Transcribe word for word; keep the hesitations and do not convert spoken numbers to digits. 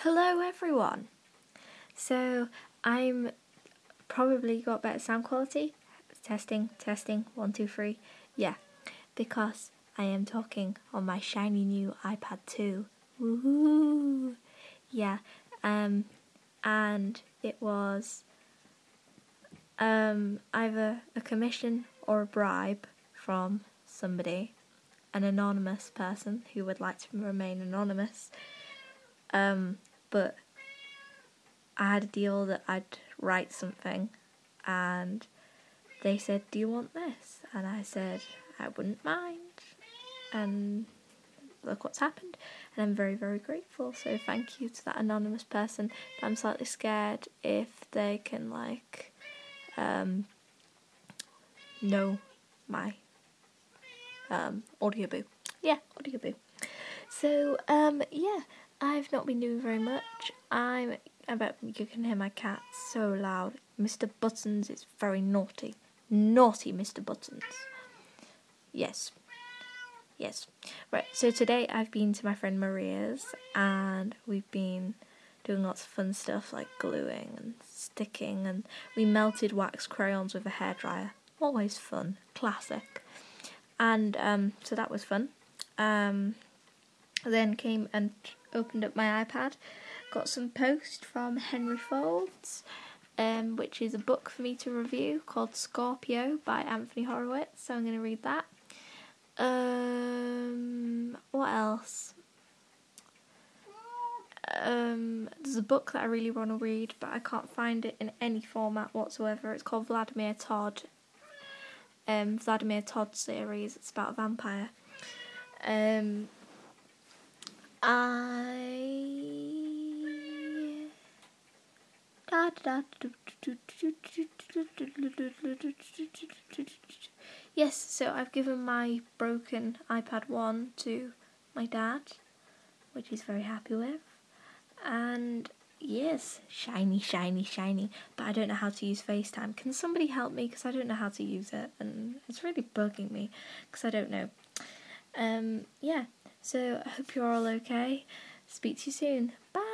Hello everyone. So I'm probably got better sound quality. Testing, testing, one, two, three. Yeah, because I am talking on my shiny new iPad two. Woohoo! Yeah, um, and it was um either a commission or a bribe from somebody, an anonymous person who would like to remain anonymous. Um, but I had a deal that I'd write something, and they said, "Do you want this?" And I said, "I wouldn't mind." And look what's happened. And I'm very, very grateful. So thank you to that anonymous person. But I'm slightly scared if they can, like, um, know my um, audio boo. Yeah, audio boo. So, um, yeah, I've not been doing very much. I'm, I bet you can hear my cat so loud. Mister Buttons is very naughty. Naughty Mister Buttons. Yes. Yes. Right, so today I've been to my friend Maria's and we've been doing lots of fun stuff like gluing and sticking, and we melted wax crayons with a hairdryer. Always fun. Classic. And um, so that was fun. Um... Then came and opened up my iPad, got some post from Henry Folds, um, which is a book for me to review called Scorpio by Anthony Horowitz, so I'm going to read that. Um, what else? Um, there's a book that I really want to read, but I can't find it in any format whatsoever. It's called Vladimir Todd, um, Vladimir Todd series. It's about a vampire. Um... I yes, so I've given my broken iPad one to my dad, which he's very happy with. And yes, shiny, shiny, shiny. But I don't know how to use FaceTime. Can somebody help me? Because I don't know how to use it, and it's really bugging me because I don't know. Um, yeah. So I hope you're all okay. Speak to you soon. Bye.